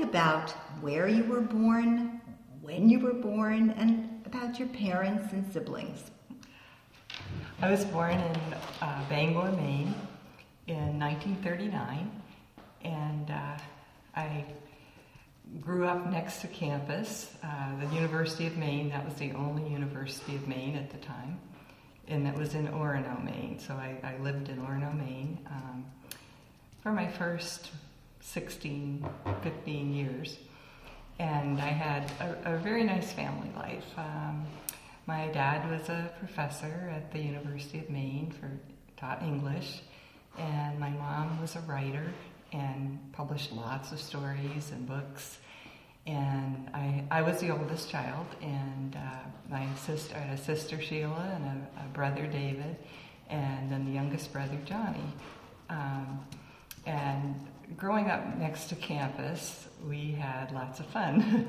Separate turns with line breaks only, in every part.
about where you were born, when you were born, and about your parents and siblings.
I was born in Bangor, Maine in 1939, and I grew up next to campus, the University of Maine. That was the only University of Maine at the time, and that was in Orono, Maine. So I lived in Orono, Maine for my first 16, 15 years. And I had a very nice family life. My dad was a professor at the University of Maine, taught English, and my mom was a writer and published lots of stories and books. And I was the oldest child, and I had a sister, Sheila, and a brother, David, and then the youngest brother, Johnny. And growing up next to campus, we had lots of fun.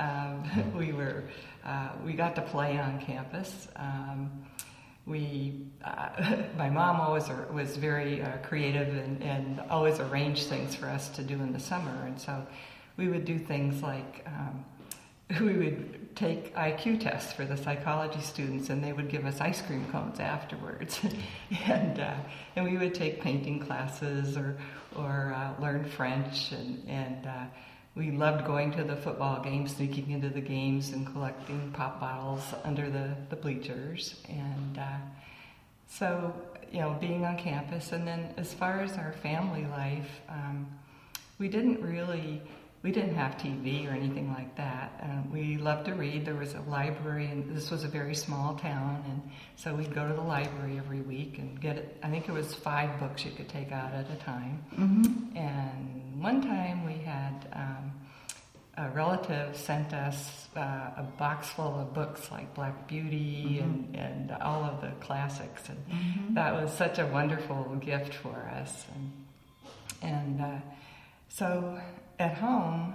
We got to play on campus. My mom always was very creative and always arranged things for us to do in the summer, and so we would do things like we would take IQ tests for the psychology students, and they would give us ice cream cones afterwards, and we would take painting classes or learn French, and we loved going to the football games, sneaking into the games and collecting pop bottles under the bleachers. And so, being on campus. And then as far as our family life, we didn't have TV or anything like that. We loved to read. There was a library, and this was a very small town, and so we'd go to the library every week and get it. I think it was 5 books you could take out at a time. Mm-hmm. And one time we had a relative sent us a box full of books like Black Beauty, mm-hmm. and all of the classics, and mm-hmm. that was such a wonderful gift for us. And so at home,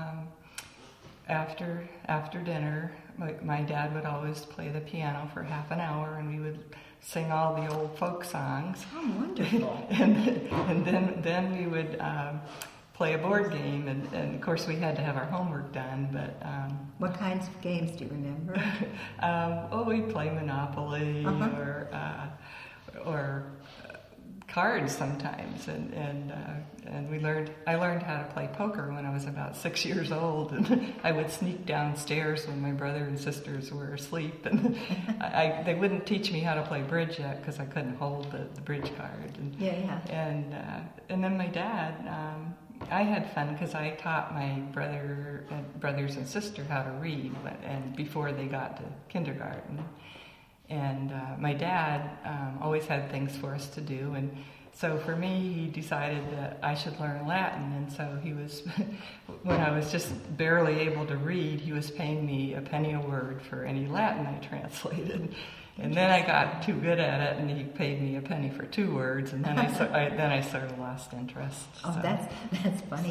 after dinner, my dad would always play the piano for half an hour, and we would sing all the old folk songs.
Oh, wonderful!
and then we would play a board game, and of course we had to have our homework done. But
what kinds of games do you remember?
We'd play Monopoly, uh-huh. or cards sometimes, and I learned how to play poker when I was about 6 years old, and I would sneak downstairs when my brother and sisters were asleep, and they wouldn't teach me how to play bridge yet because I couldn't hold the bridge card. And then my dad, I had fun because I taught my brothers and sister how to read, and before they got to kindergarten. And my dad always had things for us to do, and so for me, he decided that I should learn Latin, and so he was, when I was just barely able to read, he was paying me a penny a word for any Latin I translated. And then I got too good at it, and he paid me a penny for 2 words, and then I sort of lost interest.
Oh, so, that's funny.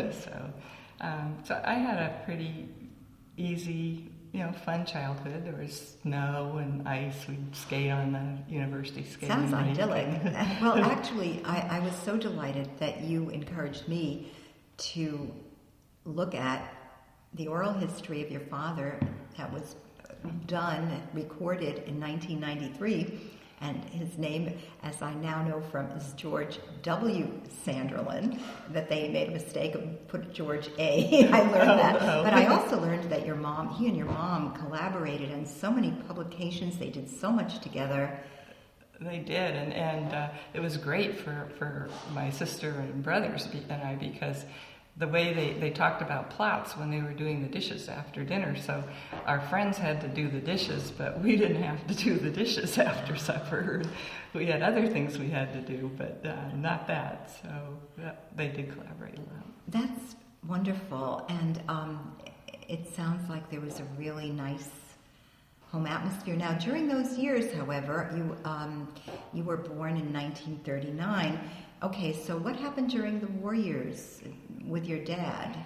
So I had a pretty easy, fun childhood. There was snow and ice. We'd skate on the university skating
rink. Sounds idyllic. Well, actually, I was so delighted that you encouraged me to look at the oral history of your father that was recorded in 1993, and his name, as I now know from, is George W. Sanderlin, that they made a mistake and put George A. I learned that. But I also learned that he and your mom collaborated in so many publications. They did so much together.
They did, and it was great for my sister and brothers and I, because the way they talked about plots when they were doing the dishes after dinner. So our friends had to do the dishes, but we didn't have to do the dishes after supper. We had other things we had to do, but not that. So they did collaborate a lot.
That's wonderful. And it sounds like there was a really nice home atmosphere. Now, during those years, however, you were born in 1939. Okay, so what happened during the war years with your dad?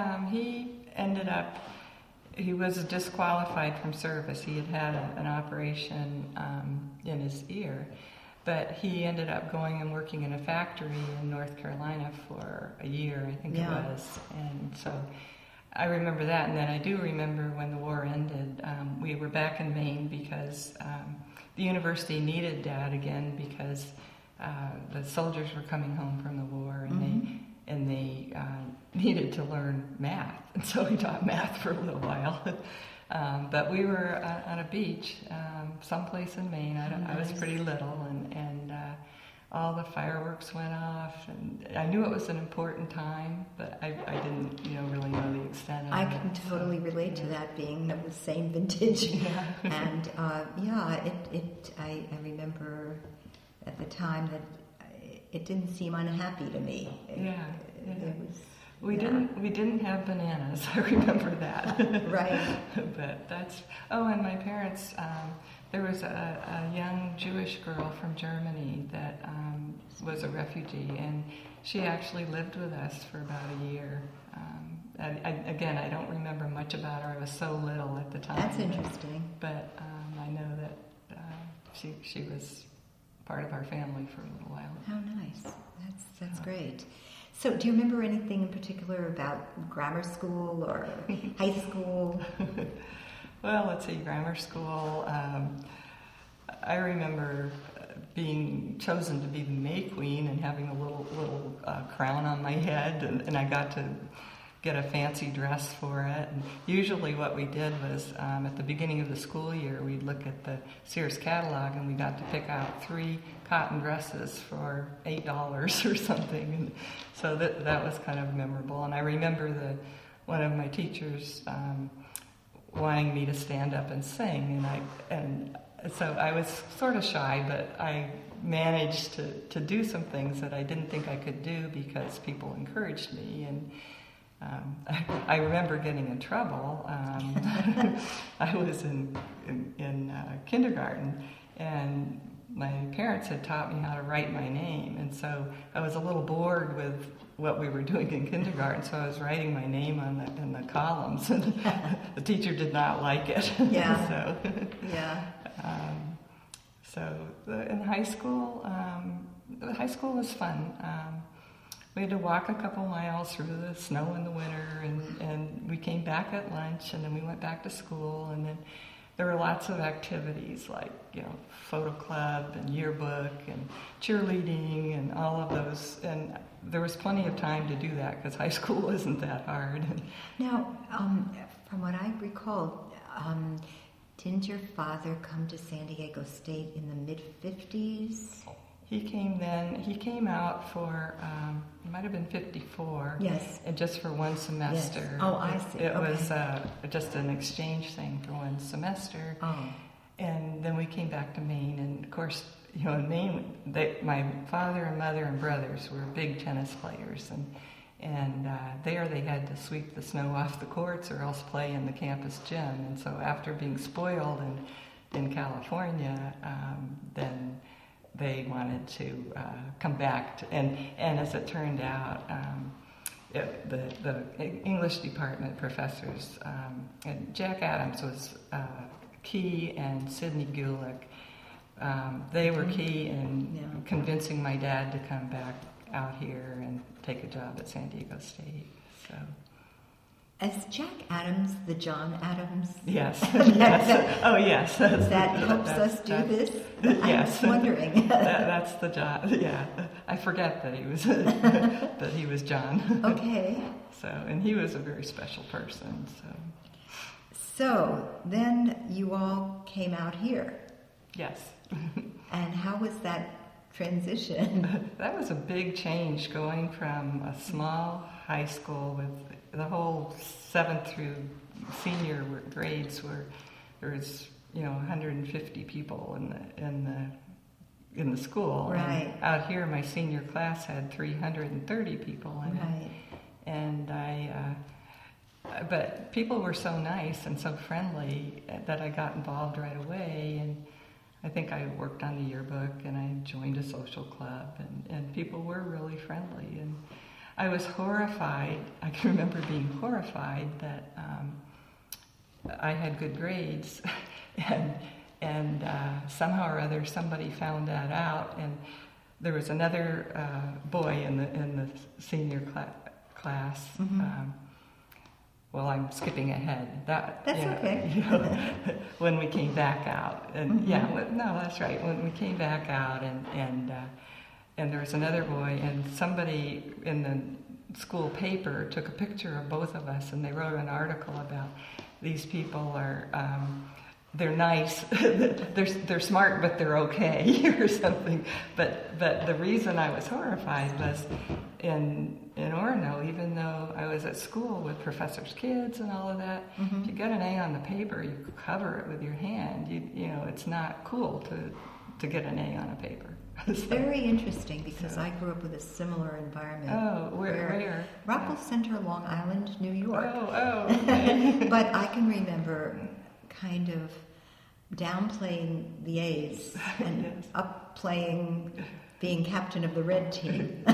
He was disqualified from service. He had an operation in his ear. But he ended up going and working in a factory in North Carolina for a year, I think it was. And so I remember that. And then I do remember when the war ended, we were back in Maine because the university needed Dad again because the soldiers were coming home from the war, and they needed to learn math. And so we taught math for a little while. But we were on a beach, someplace in Maine. I was pretty little, and all the fireworks went off, and I knew it was an important time, but I didn't, really know the extent of it.
I can totally relate to that, being of the same vintage.
Yeah.
And I remember at the time that it didn't seem unhappy to me. It was.
We didn't have bananas. I remember that.
Right.
But and my parents, there was a young Jewish girl from Germany that was a refugee, and she actually lived with us for about a year. I don't remember much about her. I was so little at the time.
That's interesting.
But I know that she was part of our family for a little while.
How nice. That's great. So do you remember anything in particular about grammar school or high school?
Well, let's see, grammar school. I remember being chosen to be the May Queen and having a little crown on my head, and I got to get a fancy dress for it. And usually what we did was at the beginning of the school year, we'd look at the Sears catalog, and we got to pick out 3 cotton dresses for $8 or something. And so that was kind of memorable. And I remember one of my teachers wanting me to stand up and sing, and so I was sort of shy, but I managed to do some things that I didn't think I could do because people encouraged me. And I remember getting in trouble. I was in kindergarten, and my parents had taught me how to write my name, and so I was a little bored with what we were doing in kindergarten, so I was writing my name in the columns, and the teacher did not like it.
Yeah.
So in high school was fun. We had to walk a couple miles through the snow in the winter, and we came back at lunch, and then we went back to school, and then there were lots of activities like, photo club and yearbook and cheerleading and all of those, and there was plenty of time to do that because high school isn't that hard.
Now, from what I recall, didn't your father come to San Diego State in the mid-50s?
He came out for, it might have been 54.
Yes.
And just for one semester.
Yes. Oh, I see.
It was just an exchange thing for one semester.
Oh.
And then we came back to Maine, and of course, in Maine, my father and mother and brothers were big tennis players, and there they had to sweep the snow off the courts or else play in the campus gym. And so after being spoiled in California, then they wanted to come back, and as it turned out, the English department professors, and Jack Adams was key, and Sidney Gulick, they were key in convincing my dad to come back out here and take a job at San Diego State. So.
Is Jack Adams the John Adams?
Yes. Yes. Oh, yes.
That helps us do this?
Yes.
I'm wondering.
That's the John. Yeah. I forget that he was John.
Okay.
So, and he was a very special person.
So then you all came out here.
Yes.
And how was that transition?
That was a big change, going from a small high school with the whole 7th through senior grades where there was 150 people in the school.
Right.
And out here, my senior class had 330 people in
right.
it. And but people were so nice and so friendly that I got involved right away. And I think I worked on the yearbook, and I joined a social club, and people were really friendly. And I was horrified. I can remember being horrified that I had good grades, and somehow or other somebody found that out, and there was another boy in the senior class. Well, I'm skipping ahead.
That's okay.
When we came back out, and that's right. When we came back out, and there was another boy, and somebody in the school paper took a picture of both of us, and they wrote an article about these people are. They're nice, they're smart, but they're okay, or something. But the reason I was horrified was in Orono, even though I was at school with professors' kids and all of that, if you get an A on the paper, you cover it with your hand. You know, it's not cool to get an A on a paper.
It's very interesting because I grew up with a similar environment.
Oh, where?
Rockwell Center, Long Island, New York.
Oh, okay.
But I can remember kind of downplaying the A's and upplaying being captain of the red team.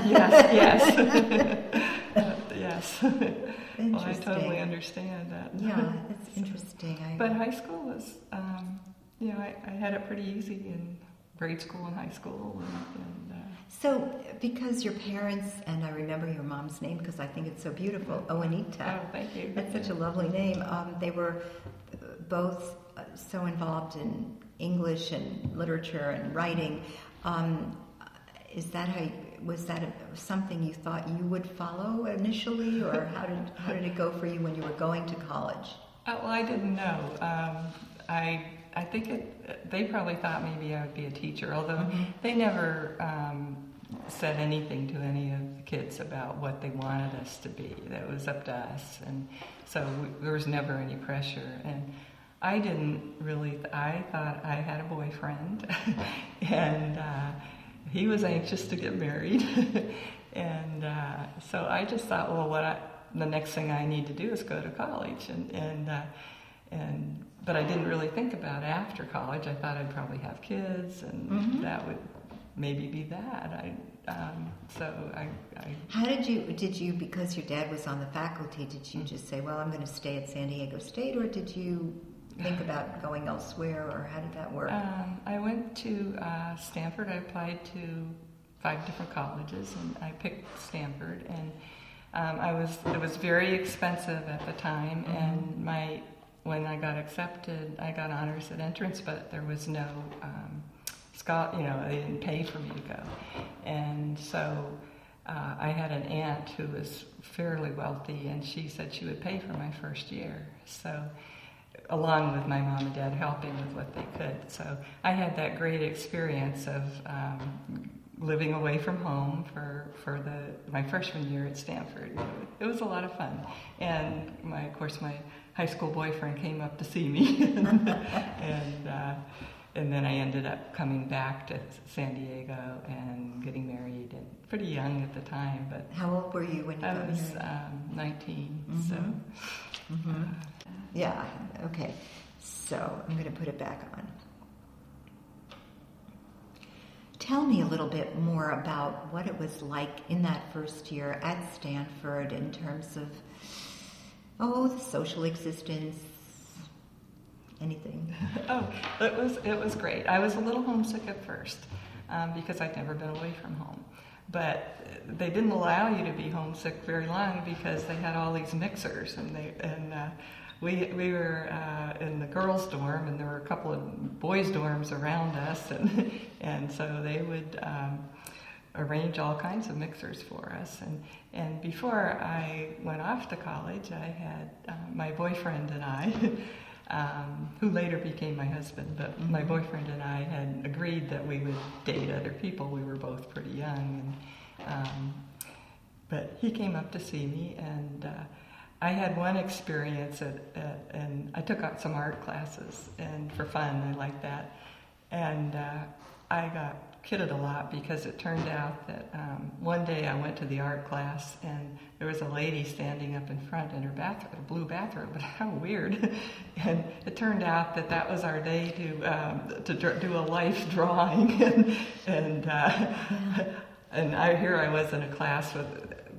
Yes. Well, I totally understand that.
Yeah, it's interesting.
But high school was, I had it pretty easy in grade school and high school.
So, because your parents, and I remember your mom's name because I think it's so beautiful, Oanita.
Oh, thank you.
That's such a lovely name. They were both so involved in English and literature and writing. Was that something you thought you would follow initially, or how did it go for you when you were going to college?
Well, I didn't know. I think they probably thought maybe I would be a teacher, although they never said anything to any of the kids about what they wanted us to be. That was up to us, and so there was never any pressure. And I didn't really. I thought I had a boyfriend, and he was anxious to get married, and so I just thought, well, the next thing I need to do is go to college, but I didn't really think about after college. I thought I'd probably have kids, and that would maybe be that.
How did you, because your dad was on the faculty, did you just say, well, I'm going to stay at San Diego State, or did you think about going elsewhere, or how did that work?
I went to Stanford. I applied to 5 different colleges, and I picked Stanford, and it was very expensive at the time, and when I got accepted, I got honors at entrance, but there was no they didn't pay for me to go. And so I had an aunt who was fairly wealthy, and she said she would pay for my first year. So, along with my mom and dad helping with what they could. So I had that great experience of living away from home for my freshman year at Stanford. It was a lot of fun. And of course my high school boyfriend came up to see me, and then I ended up coming back to San Diego and getting married, and pretty young at the time. But
how old were you when you got married?
I was 19. So.
Yeah. Okay. So I'm going to put it back on. Tell me a little bit more about what it was like in that first year at Stanford in terms of the social existence. Anything?
It was great. I was a little homesick at first because I'd never been away from home. But they didn't allow you to be homesick very long because they had all these mixers, and we were in the girls' dorm, and there were a couple of boys' dorms around us, and so they would arrange all kinds of mixers for us. And before I went off to college, I had my boyfriend and I. Who later became my husband, but my boyfriend and I had agreed that we would date other people. We were both pretty young, but he came up to see me, and I had one experience and I took out some art classes, and for fun, I liked that, and I got kidded a lot because it turned out that one day I went to the art class and there was a lady standing up in front in her bathrobe, a blue bathrobe, but how weird. And it turned out that was our day to do a life drawing, and I was in a class with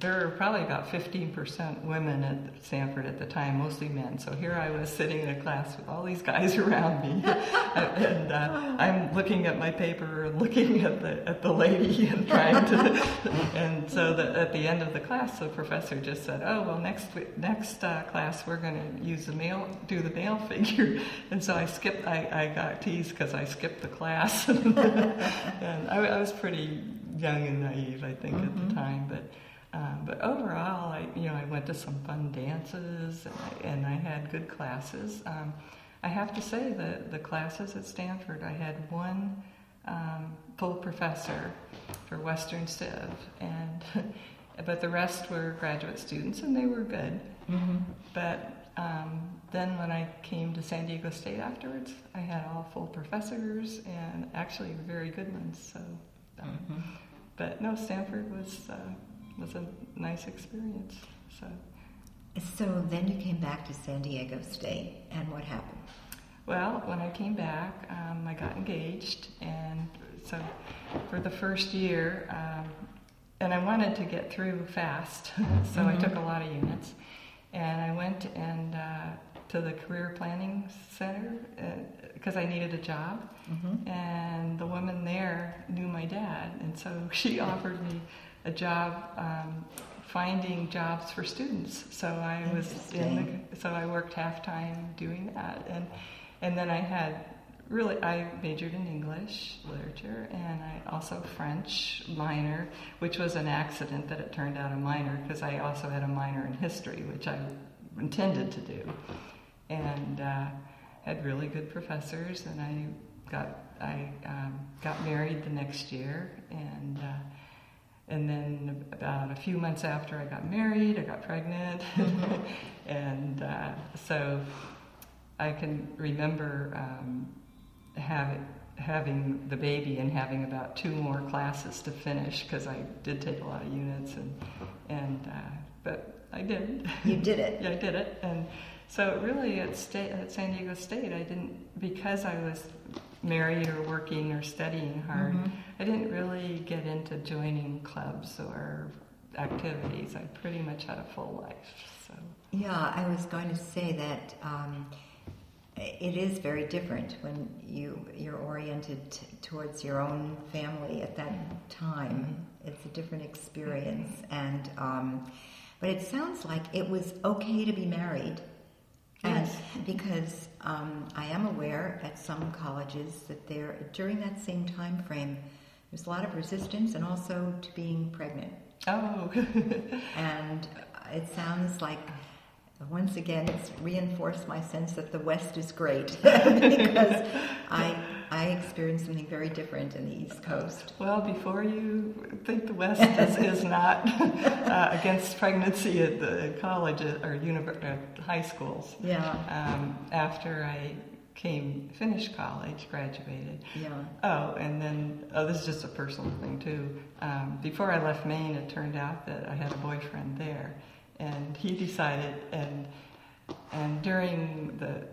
there were probably about 15% women at Stanford at the time, mostly men. So here I was sitting in a class with all these guys around me, and I'm looking at my paper and looking at the lady and trying to. And so that at the end of the class, the professor just said, "Oh well, next class we're going to do the male figure." And so I skipped. I got teased because I skipped the class, and I was pretty young and naive, I think, at the time, but overall, I went to some fun dances, and I had good classes. I have to say that the classes at Stanford, I had one full professor for Western Civ, but the rest were graduate students, and they were good. Mm-hmm. But then when I came to San Diego State afterwards, I had all full professors, and actually very good ones. So. But no, Stanford was a nice experience.
So then you came back to San Diego State, and what happened?
Well, when I came back, I got engaged, and so for the first year, and I wanted to get through fast, so I took a lot of units, and I went to the Career Planning Center because I needed a job, and the woman there knew my dad, and so she offered me a job finding jobs for students. So I was so I worked half-time doing that, and then I majored in English literature, and I also French minor, which was an accident that it turned out a minor because I also had a minor in history, which I intended to do. And had really good professors, and I got married the next year, and then about a few months after I got married, I got pregnant, and so I can remember having the baby and having about 2 more classes to finish because I did take a lot of units, but I did.
You did it.
Yeah, I did it, and. So really at San Diego State, because I was married or working or studying hard, I didn't really get into joining clubs or activities. I pretty much had a full life. So.
Yeah, I was going to say that it is very different when you're oriented towards your own family at that time. It's a different experience, and but it sounds like it was okay to be married.
Yes.
Because I am aware at some colleges that during that same time frame, there's a lot of resistance and also to being pregnant.
Oh.
And it sounds like, once again, it's reinforced my sense that the West is great because I experienced something very different in the East Coast.
Well, before you think the West is not against pregnancy at the college or high schools.
Yeah.
After I finished college, graduated.
Yeah.
Oh, and then this is just a personal thing too. Before I left Maine, it turned out that I had a boyfriend there, and he decided, and during the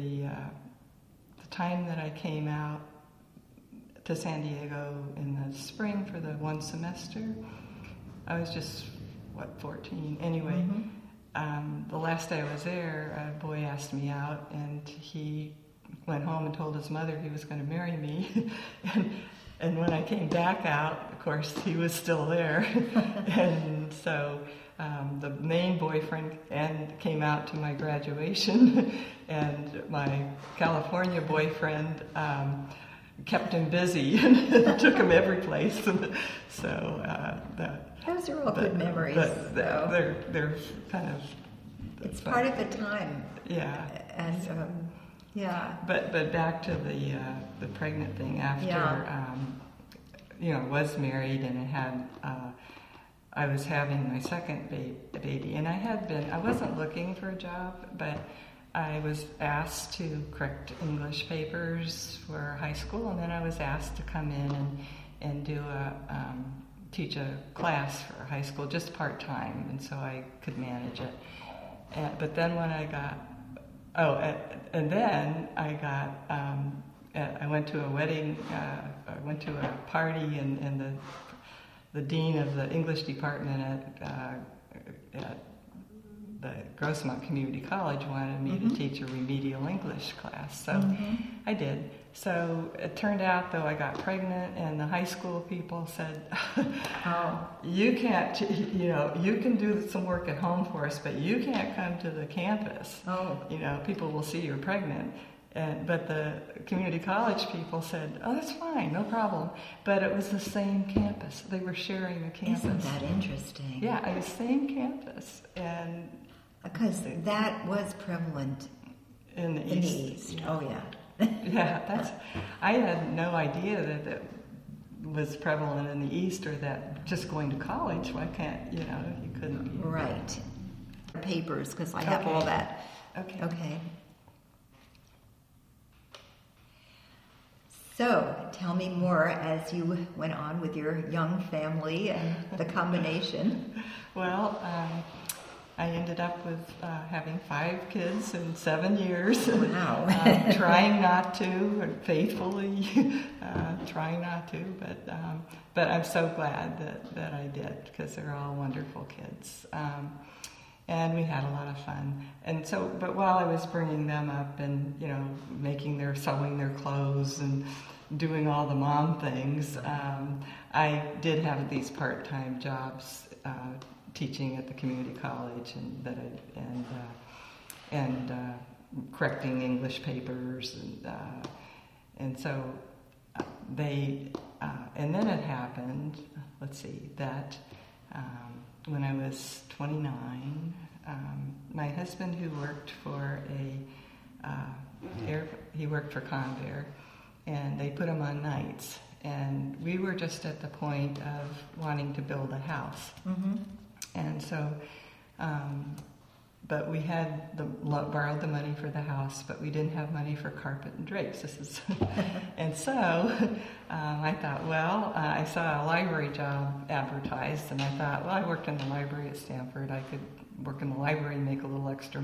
time that I came out to San Diego in the spring for the one semester, I was just 14 anyway. The last day I was there, a boy asked me out, and he went home and told his mother he was going to marry me. and when I came back out, of course, he was still there. And so the main boyfriend came out to my graduation, and my California boyfriend kept him busy and took him every place. So
those are all good memories.
They're kind of.
It's part of the time.
Yeah.
And yeah.
But back to the pregnant thing after. I was married, and I was having my second baby, and I wasn't looking for a job, but I was asked to correct English papers for high school, and then I was asked to come in and do teach a class for high school, just part-time, and so I could manage it. But then when I went to a wedding, I went to a party, and the dean of the English department at the Grossmont Community College wanted me to teach a remedial English class, so I did. So it turned out, though, I got pregnant, and the high school people said, you can't, you can do some work at home for us, but you can't come to the campus. People will see you're pregnant. But the community college people said, oh, that's fine, no problem. But it was the same campus. They were sharing the campus.
Isn't that interesting?
Yeah, it was the same campus. And
because that was prevalent
in the East.
Yeah. Oh, yeah.
Yeah, I had no idea that was prevalent in the East, or that just going to college, why can't, you couldn't be.
Right. Papers, because I have all that.
Okay.
So, tell me more as you went on with your young family and the combination.
Well, I ended up with having 5 kids in 7 years.
Wow.
Trying not to, faithfully trying not to, but I'm so glad that I did, because they're all wonderful kids. And we had a lot of fun. And so, but while I was bringing them up and, sewing their clothes and doing all the mom things, I did have these part-time jobs teaching at the community college, and correcting English papers, and so they, and then it happened. Let's see, that. When I was 29, my husband, who worked for he worked for Convair, and they put him on nights, and we were just at the point of wanting to build a house, and so, but we had borrowed the money for the house, but we didn't have money for carpet and drapes. And so I thought, I saw a library job advertised, and I thought, I worked in the library at Stanford. I could work in the library and make a little extra